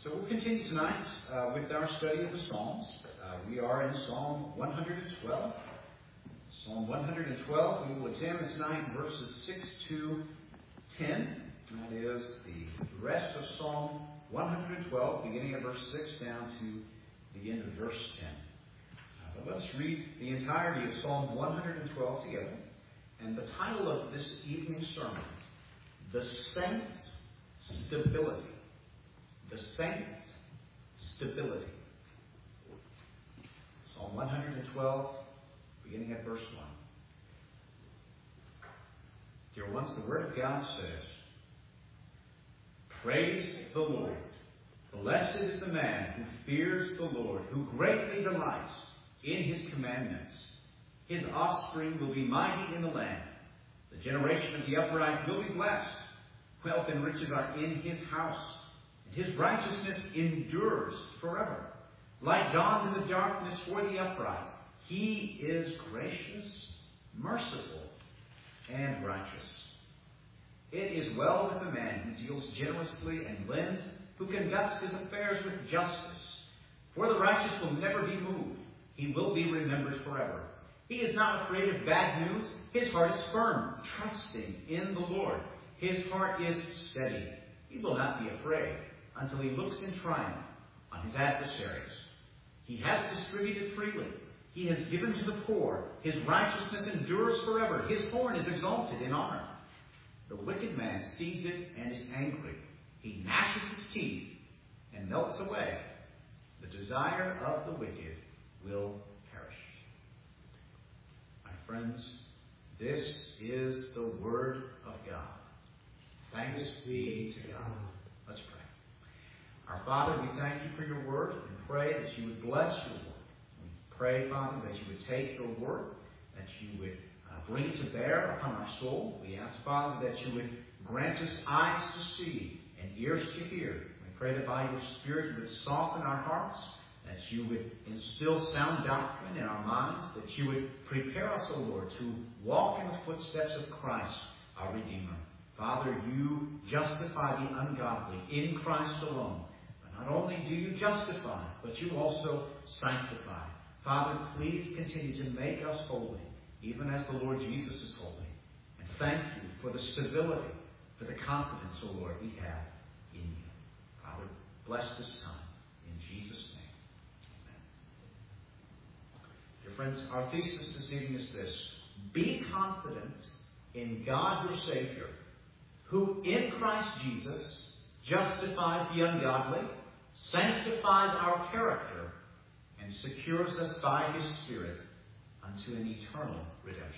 So we'll continue tonight with our study of the Psalms. We are in Psalm 112. Psalm 112, we will examine tonight verses 6 to 10. That is the rest of Psalm 112, beginning at verse 6 down to the end of verse 10. But let's read the entirety of Psalm 112 together. And the title of this evening's sermon, The Saints' Stability. The Saints' Stability. Psalm 112, beginning at verse 1. Dear ones, the Word of God says, Praise the Lord. Blessed is the man who fears the Lord, who greatly delights in His commandments. His offspring will be mighty in the land. The generation of the upright will be blessed. Wealth and riches are in His house, and His righteousness endures forever. Light dawns in the darkness for the upright. He is gracious, merciful, and righteous. It is well with the man who deals generously and lends, who conducts his affairs with justice. For the righteous will never be moved. He will be remembered forever. He is not afraid of bad news. His heart is firm, trusting in the Lord. His heart is steady. He will not be afraid until he looks in triumph on his adversaries. He has distributed freely. He has given to the poor. His righteousness endures forever. His horn is exalted in honor. The wicked man sees it and is angry. He gnashes his teeth and melts away. The desire of the wicked will perish. My friends, this is the Word of God. Thanks be to God. Let's pray. Our Father, we thank you for your Word and pray that you would bless your Word. We pray, Father, that you would take your Word, that you would bring it to bear upon our soul. We ask, Father, that you would grant us eyes to see and ears to hear. We pray that by your Spirit you would soften our hearts, that you would instill sound doctrine in our minds, that you would prepare us, O Lord, to walk in the footsteps of Christ, our Redeemer. Father, you justify the ungodly in Christ alone. But not only do you justify, but you also sanctify. Father, please continue to make us holy, even as the Lord Jesus is holy. And thank you for the stability, for the confidence, O Lord, we have in you. Father, bless this time. In Jesus' name, amen. Dear friends, our thesis this evening is this. Be confident in God your Savior, who in Christ Jesus justifies the ungodly, sanctifies our character, and secures us by His Spirit unto an eternal redemption.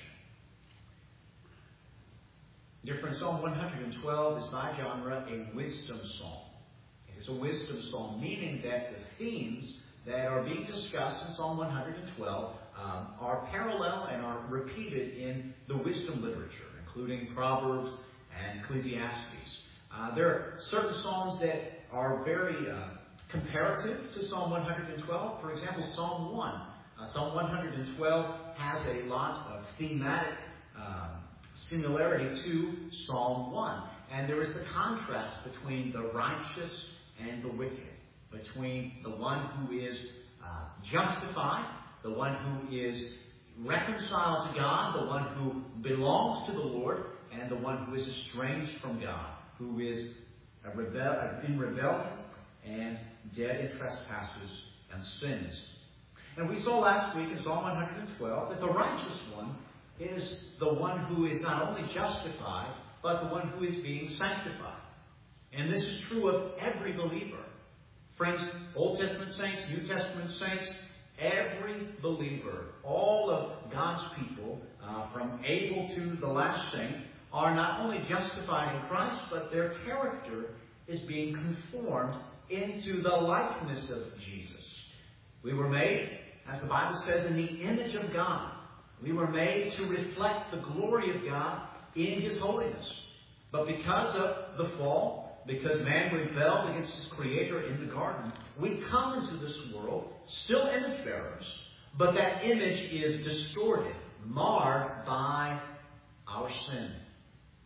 Dear friends, Psalm 112 is by genre a wisdom psalm. It is a wisdom psalm, meaning that the themes that are being discussed in Psalm 112 are parallel and are repeated in the wisdom literature, including Proverbs and Ecclesiastes. There are certain psalms that are very comparative to Psalm 112. For example, Psalm 1. Psalm 112 has a lot of thematic similarity to Psalm 1. And there is the contrast between the righteous and the wicked, between the one who is justified, the one who is reconciled to God, the one who belongs to the Lord, and the one who is estranged from God, who is in rebellion and dead in trespasses and sins. And we saw last week in Psalm 112 that the righteous one is the one who is not only justified, but the one who is being sanctified. And this is true of every believer. Friends, Old Testament saints, New Testament saints, every believer, all of God's people, from Abel to the last saint, are not only justified in Christ, but their character is being conformed into the likeness of Jesus. We were made, as the Bible says, in the image of God. We were made to reflect the glory of God in His holiness. But because of the fall, because man rebelled against his Creator in the garden, we come into this world still image bearers, but that image is distorted, marred by our sin.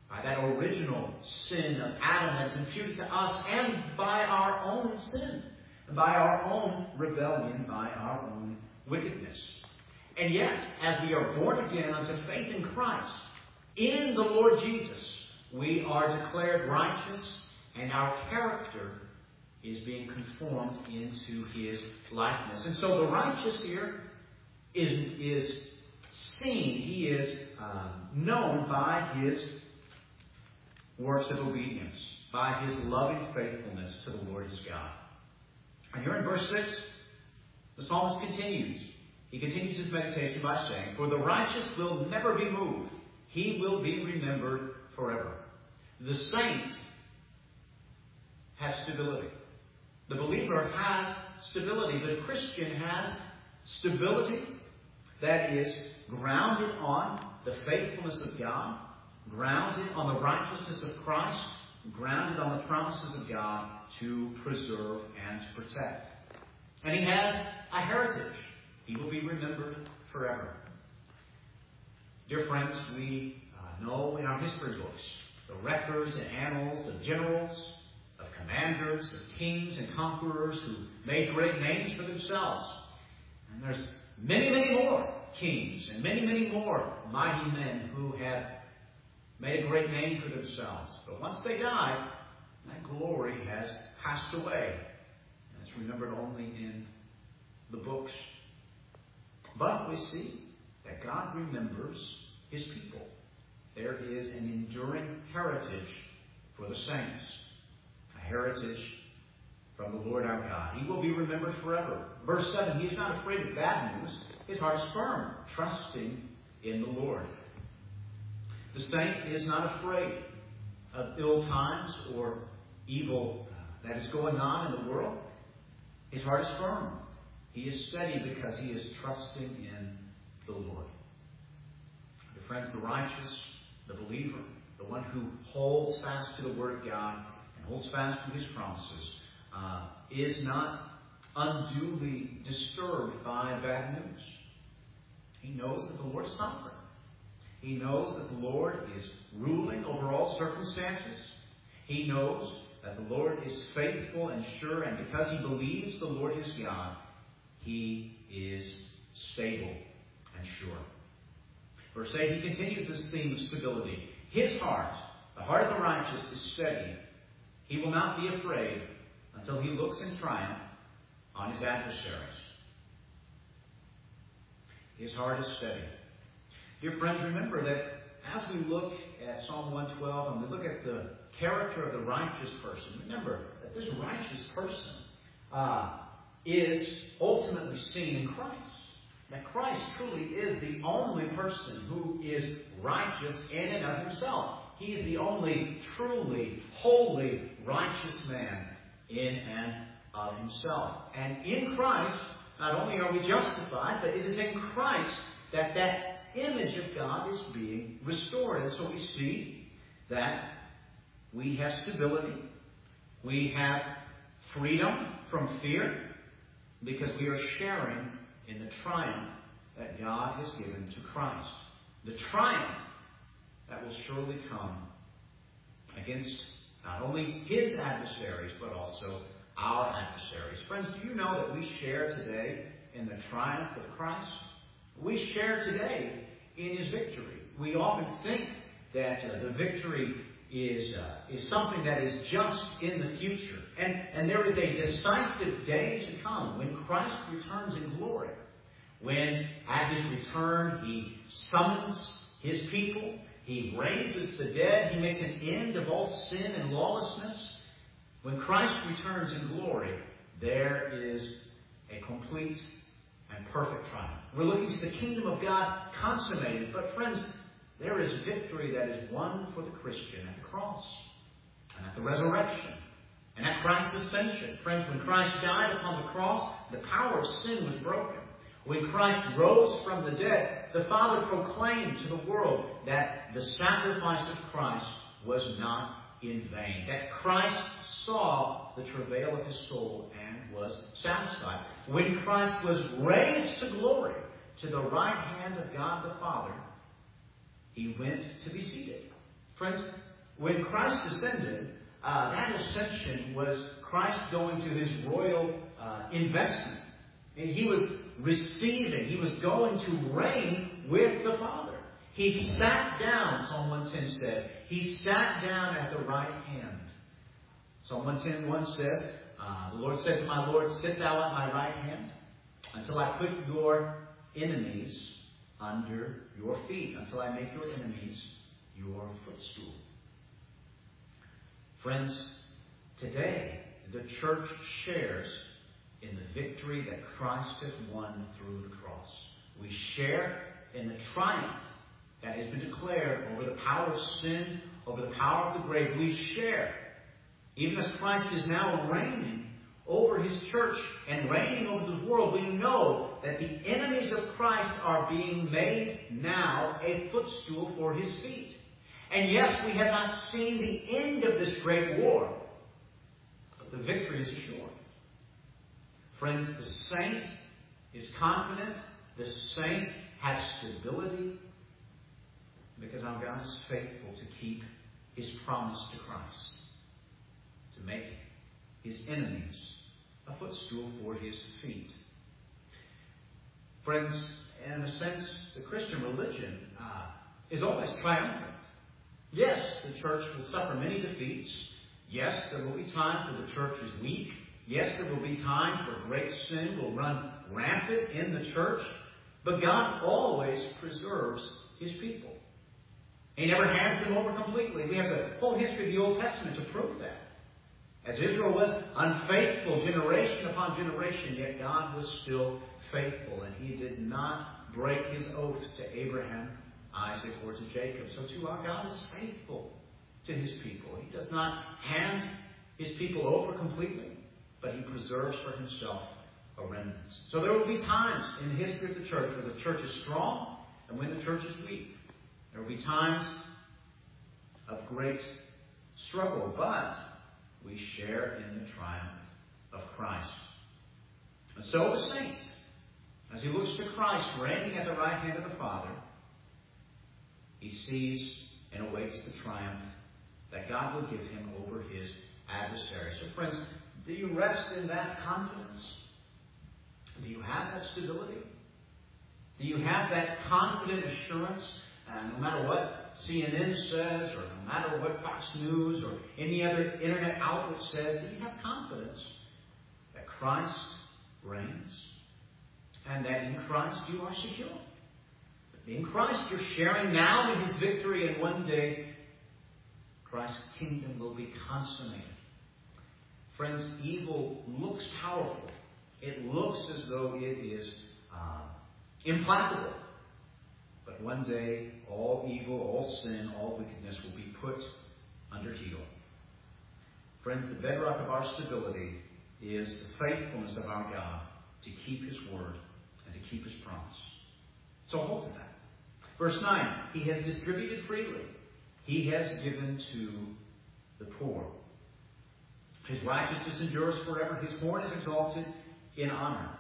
by that original sin of Adam that's imputed to us, and by our own sin, by our own rebellion, by our own wickedness. And yet, as we are born again unto faith in Christ, in the Lord Jesus, we are declared righteous, and our character is being conformed into His likeness. And so the righteous here is seen, he is known by his works of obedience, by his loving faithfulness to the Lord his God. And here in verse 6, the psalmist continues. He continues his meditation by saying, "For the righteous will never be moved. He will be remembered forever." The saint has stability. The believer has stability. The Christian has stability that is grounded on the faithfulness of God, grounded on the righteousness of Christ, grounded on the promises of God to preserve and to protect. And he has a heritage. He will be remembered forever. Dear friends, we know in our history books the records and annals of generals, of commanders, of kings and conquerors who made great names for themselves. And there's many, many more kings and many, many more mighty men who have made a great name for themselves. But once they die, that glory has passed away. And it's remembered only in the books. But we see that God remembers His people. There is an enduring heritage for the saints. A heritage from the Lord our God. He will be remembered forever. Verse 7, he is not afraid of bad news. His heart is firm, trusting in the Lord. The saint is not afraid of ill times or evil that is going on in the world. His heart is firm. He is steady because he is trusting in the Lord. Dear friends, the righteous, the believer, the one who holds fast to the Word of God and holds fast to His promises, is not unduly disturbed by bad news. He knows that the Lord is sovereign. He knows that the Lord is ruling over all circumstances. He knows that the Lord is faithful and sure, and because he believes the Lord is God, he is stable and sure. Verse 8, he continues this theme of stability. His heart, the heart of the righteous, is steady. He will not be afraid until he looks in triumph on his adversaries. His heart is steady. Dear friends, remember that as we look at Psalm 112 and we look at the character of the righteous person, remember that this righteous person is ultimately seen in Christ. That Christ truly is the only person who is righteous in and of himself. He is the only truly, holy, righteous man in and of himself. And in Christ, not only are we justified, but it is in Christ that that image of God is being restored. And so we see that we have stability. We have freedom from fear because we are sharing in the triumph that God has given to Christ. The triumph that will surely come against not only his adversaries, but also our adversaries. Friends, do you know that we share today in the triumph of Christ? We share today in his victory. We often think that the victory is something that is just in the future. And there is a decisive day to come when Christ returns in glory. When at his return he summons his people, he raises the dead, he makes an end of all sin and lawlessness. When Christ returns in glory, there is a complete and perfect triumph. We're looking to the kingdom of God consummated. But friends, there is victory that is won for the Christian at the cross and at the resurrection and at Christ's ascension. Friends, when Christ died upon the cross, the power of sin was broken. When Christ rose from the dead, the Father proclaimed to the world that the sacrifice of Christ was not in vain. That Christ saw the travail of his soul and was satisfied. When Christ was raised to glory to the right hand of God the Father, he went to be seated. Friends, when Christ ascended, that ascension was Christ going to his royal investment. And he was receiving, he was going to reign with the Father. He sat down, Psalm 110 says, he sat down at the right hand. Psalm 110:1 says, the Lord said to my Lord, sit thou at my right hand until I put your enemies under your feet, until I make your enemies your footstool. Friends, today the church shares in the victory that Christ has won through the cross. We share in the triumph that has been declared over the power of sin, over the power of the grave. We share, even as Christ is now reigning over his church and reigning over the world, we know that the enemies of Christ are being made now a footstool for his feet. And yes, we have not seen the end of this great war, but the victory is assured. Friends, the saint is confident, the saint has stability, because our God is faithful to keep his promise to Christ, to make his enemies a footstool for his feet. Friends, in a sense, the Christian religion is always triumphant. Yes, the church will suffer many defeats. Yes, there will be times where the church is weak. Yes, there will be times where great sin will run rampant in the church. But God always preserves his people. He never hands them over completely. We have the whole history of the Old Testament to prove that. As Israel was unfaithful generation upon generation, yet God was still faithful. And he did not break his oath to Abraham, Isaac, or to Jacob. So too our God is faithful to his people. He does not hand his people over completely, but he preserves for himself a remnant. So there will be times in the history of the church where the church is strong and when the church is weak. There will be times of great struggle, but we share in the triumph of Christ. And so the saint, as he looks to Christ reigning at the right hand of the Father, he sees and awaits the triumph that God will give him over his adversary. So friends, do you rest in that confidence? Do you have that stability? Do you have that confident assurance? No matter what CNN says, or no matter what Fox News or any other internet outlet says, do you have confidence that Christ reigns and that in Christ you are secure? In Christ you're sharing now in his victory, and one day Christ's kingdom will be consummated. Friends, evil looks powerful. It looks as though it is implacable. But one day, all evil, all sin, all wickedness will be put under heel. Friends, the bedrock of our stability is the faithfulness of our God to keep his word and to keep his promise. So hold to that. Verse 9, he has distributed freely. He has given to the poor. His righteousness endures forever. His horn is exalted in honor.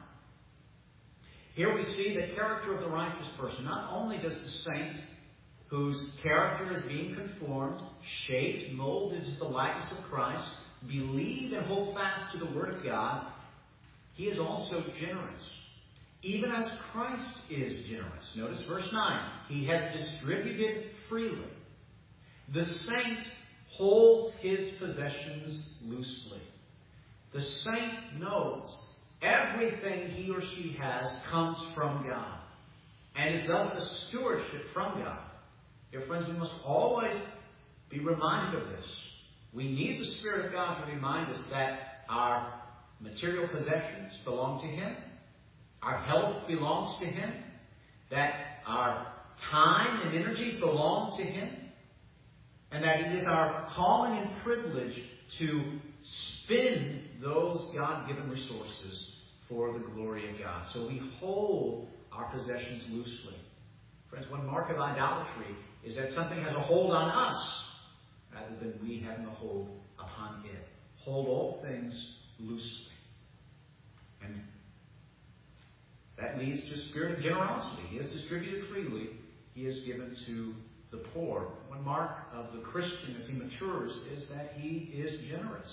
Here we see the character of the righteous person. Not only does the saint, whose character is being conformed, shaped, molded into the likeness of Christ, believe and hold fast to the Word of God, he is also generous, even as Christ is generous. Notice verse 9. He has distributed freely. The saint holds his possessions loosely. The saint knows everything he or she has comes from God, and is thus a stewardship from God. Dear friends, we must always be reminded of this. We need the Spirit of God to remind us that our material possessions belong to him, our health belongs to him, that our time and energies belong to him, and that it is our calling and privilege to spend those God-given resources for the glory of God. So we hold our possessions loosely. Friends, one mark of idolatry is that something has a hold on us rather than we having a hold upon it. Hold all things loosely. And that leads to a spirit of generosity. He has distributed freely. He has given to the poor. One mark of the Christian as he matures is that he is generous.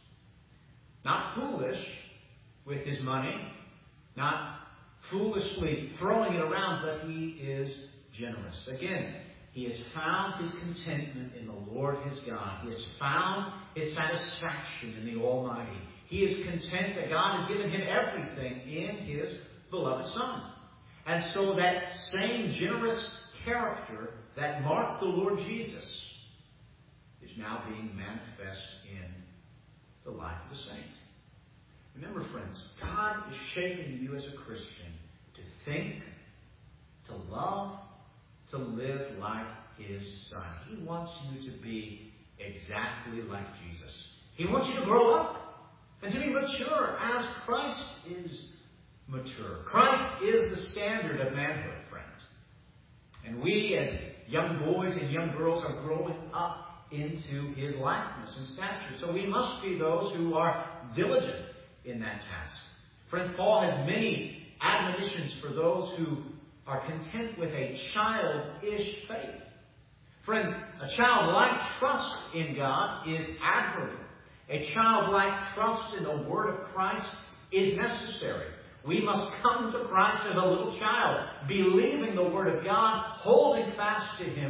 Not foolish with his money, not foolishly throwing it around, but he is generous. Again, he has found his contentment in the Lord his God. He has found his satisfaction in the Almighty. He is content that God has given him everything in his beloved Son. And so that same generous character that marked the Lord Jesus is now being manifest in the life of the saint. Remember, friends, God is shaping you as a Christian to think, to love, to live like his Son. He wants you to be exactly like Jesus. He wants you to grow up and to be mature as Christ is mature. Christ is the standard of manhood, friends. And we as young boys and young girls are growing up into his likeness and stature. So we must be those who are diligent in that task. Friends, Paul has many admonitions for those who are content with a childish faith. Friends, a childlike trust in God is admirable. A childlike trust in the Word of Christ is necessary. We must come to Christ as a little child, believing the Word of God, holding fast to Him,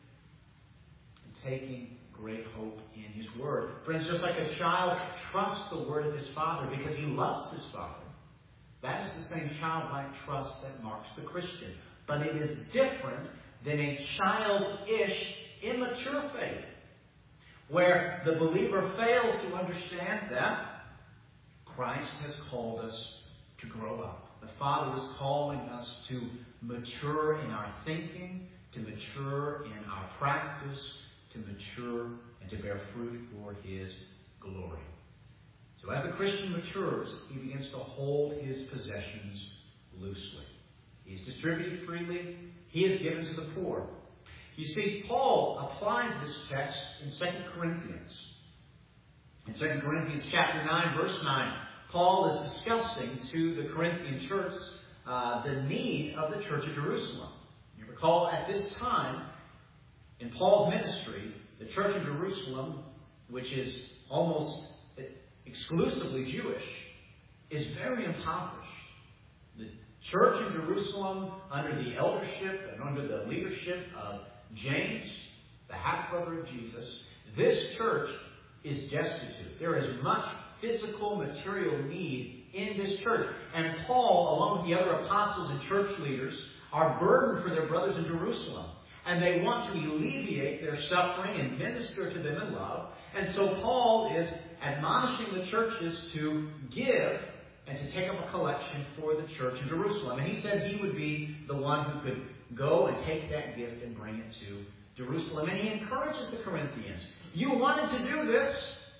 and taking great hope in His Word. Friends, just like a child trusts the Word of his father because he loves his father, that is the same childlike trust that marks the Christian. But it is different than a childish, immature faith, where the believer fails to understand that Christ has called us to grow up. The Father is calling us to mature in our thinking, to mature in our practice, to mature and to bear fruit for His glory. So as the Christian matures, he begins to hold his possessions loosely. He is distributed freely. He is given to the poor. You see, Paul applies this text in 2 Corinthians. In 2 Corinthians chapter 9, verse 9, Paul is discussing to the Corinthian church the need of the church of Jerusalem. You recall at this time, in Paul's ministry, the church of Jerusalem, which is almost exclusively Jewish, is very impoverished. The church in Jerusalem, under the eldership and under the leadership of James, the half-brother of Jesus, this church is destitute. There is much physical, material need in this church. And Paul, along with the other apostles and church leaders, are burdened for their brothers in Jerusalem. And they want to alleviate their suffering and minister to them in love. And so Paul is admonishing the churches to give and to take up a collection for the church in Jerusalem. And he said he would be the one who could go and take that gift and bring it to Jerusalem. And he encourages the Corinthians. You wanted to do this.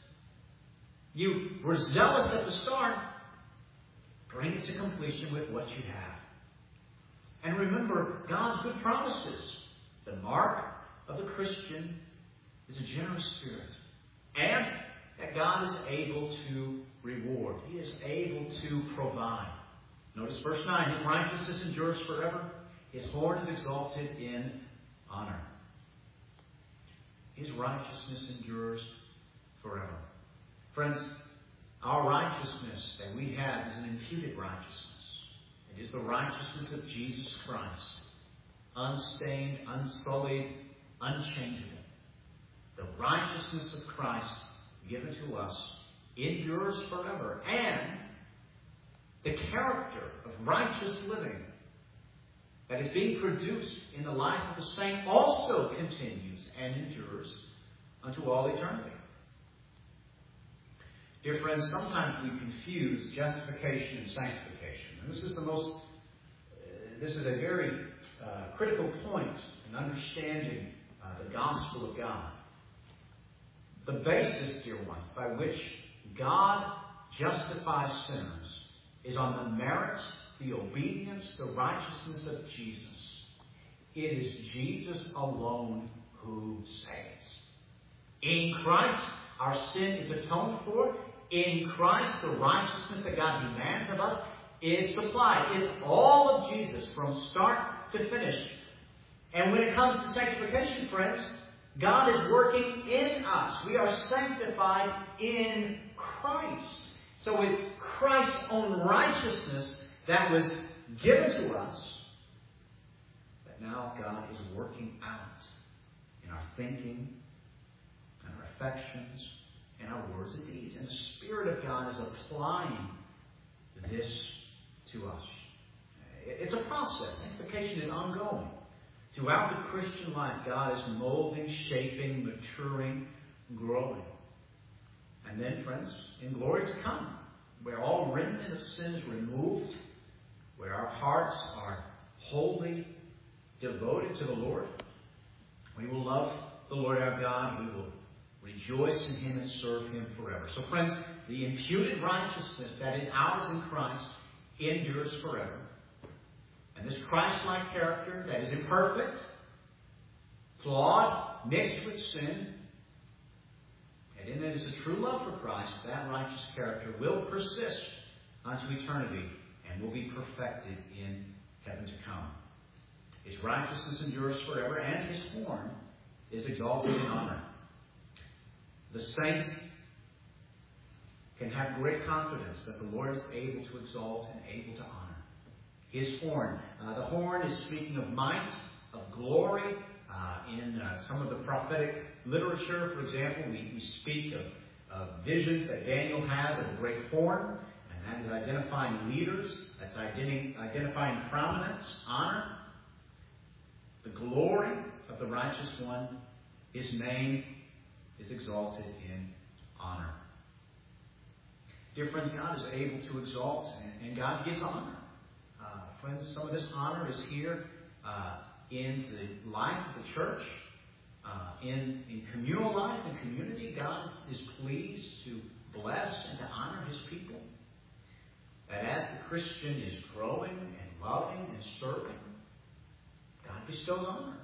You were zealous at the start. Bring it to completion with what you have. And remember God's good promises. The mark of the Christian is a generous spirit. And that God is able to reward. He is able to provide. Notice verse 9. His righteousness endures forever. His horn is exalted in honor. His righteousness endures forever. Friends, our righteousness that we have is an imputed righteousness. It is the righteousness of Jesus Christ. Unstained, unsullied, unchangeable. The righteousness of Christ given to us endures forever. And the character of righteous living that is being produced in the life of the saint also continues and endures unto all eternity. Dear friends, sometimes we confuse justification and sanctification. And this is a very critical point in understanding the gospel of God. The basis, dear ones, by which God justifies sinners is on the merit, the obedience, the righteousness of Jesus. It is Jesus alone who saves. In Christ, our sin is atoned for. In Christ, the righteousness that God demands of us is supplied. It's all of Jesus from start to finish. And when it comes to sanctification, friends, God is working in us. We are sanctified in Christ. So it's Christ's own righteousness that was given to us that now God is working out in our thinking, in our affections, in our words and deeds. And the Spirit of God is applying this to us. It's a process. Sanctification is ongoing. Throughout the Christian life, God is molding, shaping, maturing, growing. And then, friends, in glory to come, where all remnant of sin is removed, where our hearts are wholly devoted to the Lord, we will love the Lord our God. We will rejoice in Him and serve Him forever. So, friends, the imputed righteousness that is ours in Christ endures forever. And this Christ-like character that is imperfect, flawed, mixed with sin, and in it is a true love for Christ, that righteous character will persist unto eternity and will be perfected in heaven to come. His righteousness endures forever, and His horn is exalted in honor. The saint can have great confidence that the Lord is able to exalt and able to honor. His horn. The horn is speaking of might, of glory. In some of the prophetic literature, for example, we speak of visions that Daniel has of the great horn, and that is identifying leaders, that's identifying prominence, honor. The glory of the righteous one, His name is exalted in honor. Dear friends, God is able to exalt, and God gives honor. Friends, some of this honor is here in the life of the church, in communal life and community. God is pleased to bless and to honor His people. That as the Christian is growing and loving and serving, God bestows honor.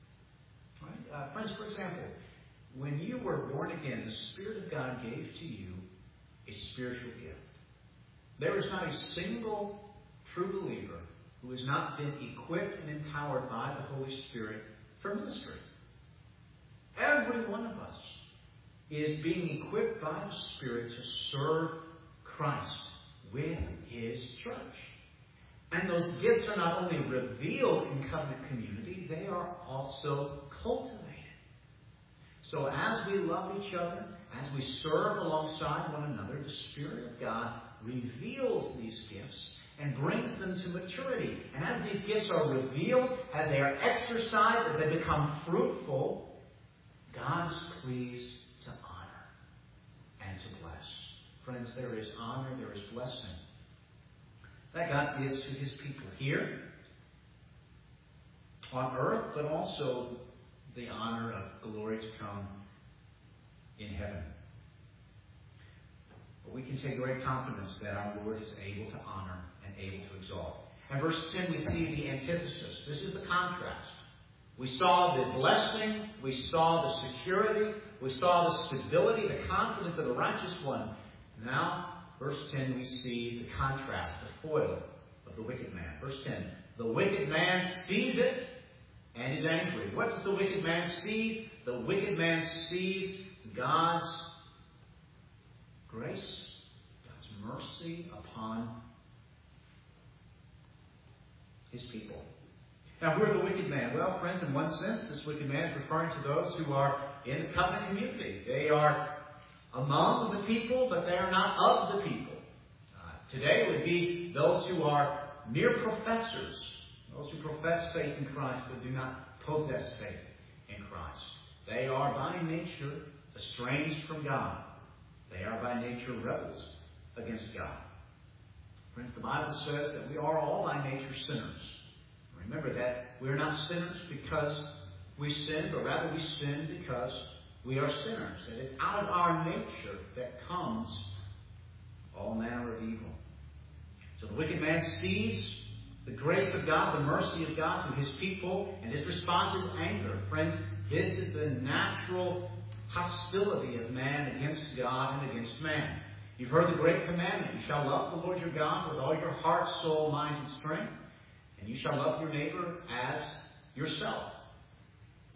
Right? Friends, for example, when you were born again, the Spirit of God gave to you a spiritual gift. There is not a single true believer who has not been equipped and empowered by the Holy Spirit for ministry. Every one of us is being equipped by the Spirit to serve Christ with His church. And those gifts are not only revealed in covenant community, they are also cultivated. So as we love each other, as we serve alongside one another, the Spirit of God reveals these gifts and brings them to maturity. And as these gifts are revealed, as they are exercised, as they become fruitful, God is pleased to honor and to bless. Friends, there is honor, there is blessing that God gives to His people here on earth, but also the honor of glory to come in heaven. But we can take great confidence that our Lord is able to honor and able to exalt. And verse 10, we see the antithesis. This is the contrast. We saw the blessing, we saw the security, we saw the stability, the confidence of the righteous one. Now, verse 10, we see the contrast, the foil of the wicked man. Verse 10, the wicked man sees it and is angry. What does the wicked man see? The wicked man sees God's grace, God's mercy upon His people. Now, who are the wicked man? Well, friends, in one sense, this wicked man is referring to those who are in the covenant community. They are among the people, but they are not of the people. Today would be those who are mere professors, those who profess faith in Christ but do not possess faith in Christ. They are by nature estranged from God. They are by nature rebels against God. Friends, the Bible says that we are all by nature sinners. Remember that we're not sinners because we sin, but rather we sin because we are sinners. And it's out of our nature that comes all manner of evil. So the wicked man sees the grace of God, the mercy of God to His people, and his response is anger. Friends, this is the natural hostility of man against God and against man. You've heard the great commandment. You shall love the Lord your God with all your heart, soul, mind, and strength. And you shall love your neighbor as yourself.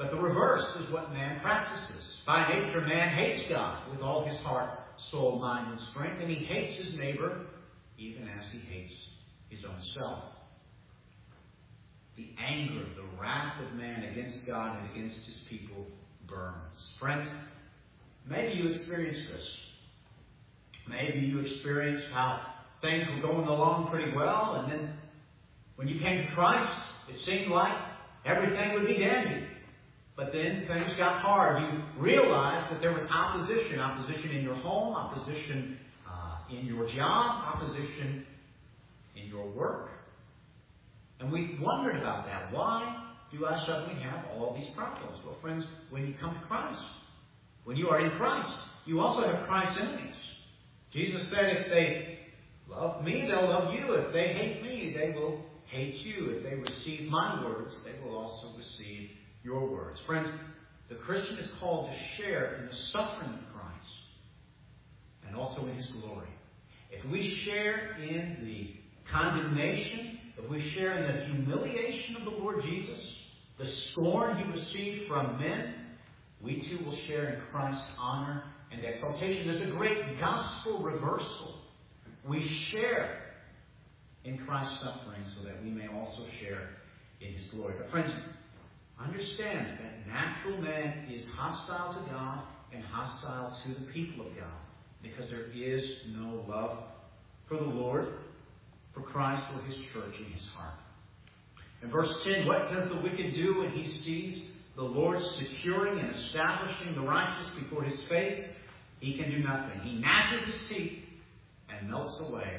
But the reverse is what man practices. By nature, man hates God with all his heart, soul, mind, and strength, and he hates his neighbor even as he hates his own self. The anger, the wrath of man against God and against his people burns. Friends, maybe you experienced this. Maybe you experienced how things were going along pretty well, and then when you came to Christ, it seemed like everything would be dandy. But then things got hard. You realized that there was opposition. Opposition in your home, opposition in your job, opposition in your work. And we wondered about that. Why do I suddenly have all these problems? Well, friends, when you come to Christ, when you are in Christ, you also have Christ's enemies. Jesus said, if they love me, they'll love you. If they hate me, they will hate you. If they receive my words, they will also receive your words. Friends, the Christian is called to share in the suffering of Christ and also in his glory. If we share in the condemnation, if we share in the humiliation of the Lord Jesus, the scorn he received from men, we too will share in Christ's honor and exaltation. There's a great gospel reversal. We share in Christ's suffering so that we may also share in his glory. But friends, understand that natural man is hostile to God and hostile to the people of God because there is no love for the Lord, for Christ, or his church in his heart. In verse 10, what does the wicked do when he sees the Lord securing and establishing the righteous before his face? He can do nothing. He gnashes his teeth and melts away.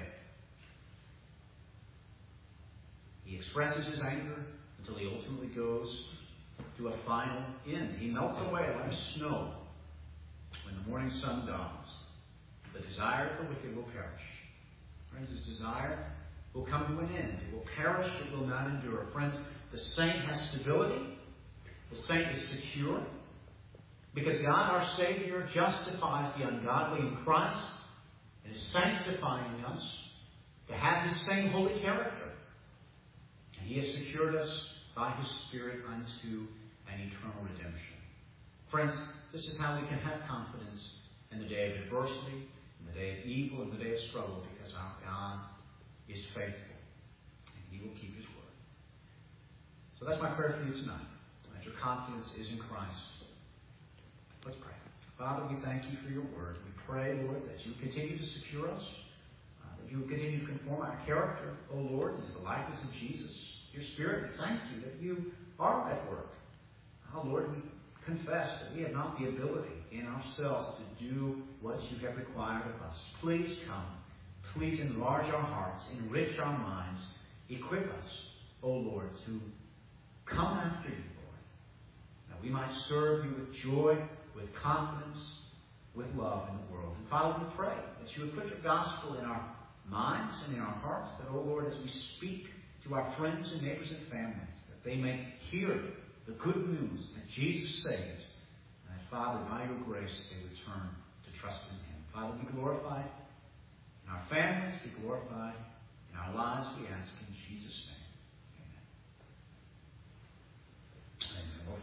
He expresses his anger until he ultimately goes to a final end. He melts away like snow when the morning sun dawns. The desire of the wicked will perish. Friends, his desire will come to an end. It will perish. It will not endure. Friends, the saint has stability. The saint is secure. Because God, our Savior, justifies the ungodly in Christ and is sanctifying us to have his same holy character. And he has secured us by his Spirit unto an eternal redemption. Friends, this is how we can have confidence in the day of adversity, in the day of evil, in the day of struggle, because our God is faithful and he will keep his word. So that's my prayer for you tonight, that your confidence is in Christ. Let's pray. Father, we thank you for your word. We pray, Lord, that you continue to secure us, that you will continue to conform our character, O Lord, into the likeness of Jesus. Your Spirit, we thank you that you are at work. Oh, Lord, we confess that we have not the ability in ourselves to do what you have required of us. Please come. Please enlarge our hearts, enrich our minds, equip us, O Lord, to come after you, Lord, that we might serve you with joy, with confidence, with love in the world. And Father, we pray that you would put your gospel in our minds and in our hearts, that, O Lord, as we speak to our friends and neighbors and families, that they may hear the good news that Jesus saves, and that, Father, by your grace, they would turn to trust in him. Father, be glorified in our families, be glorified in our lives, we ask in Jesus' name.